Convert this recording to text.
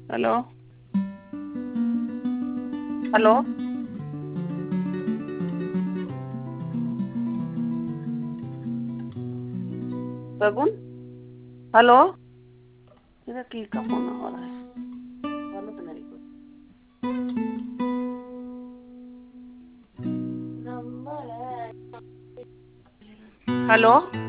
Hello. Hello. शगुन। Hello. इधर किसका फोन आ रहा है? हेलो तो नहीं कुछ नंबर है। हेलो।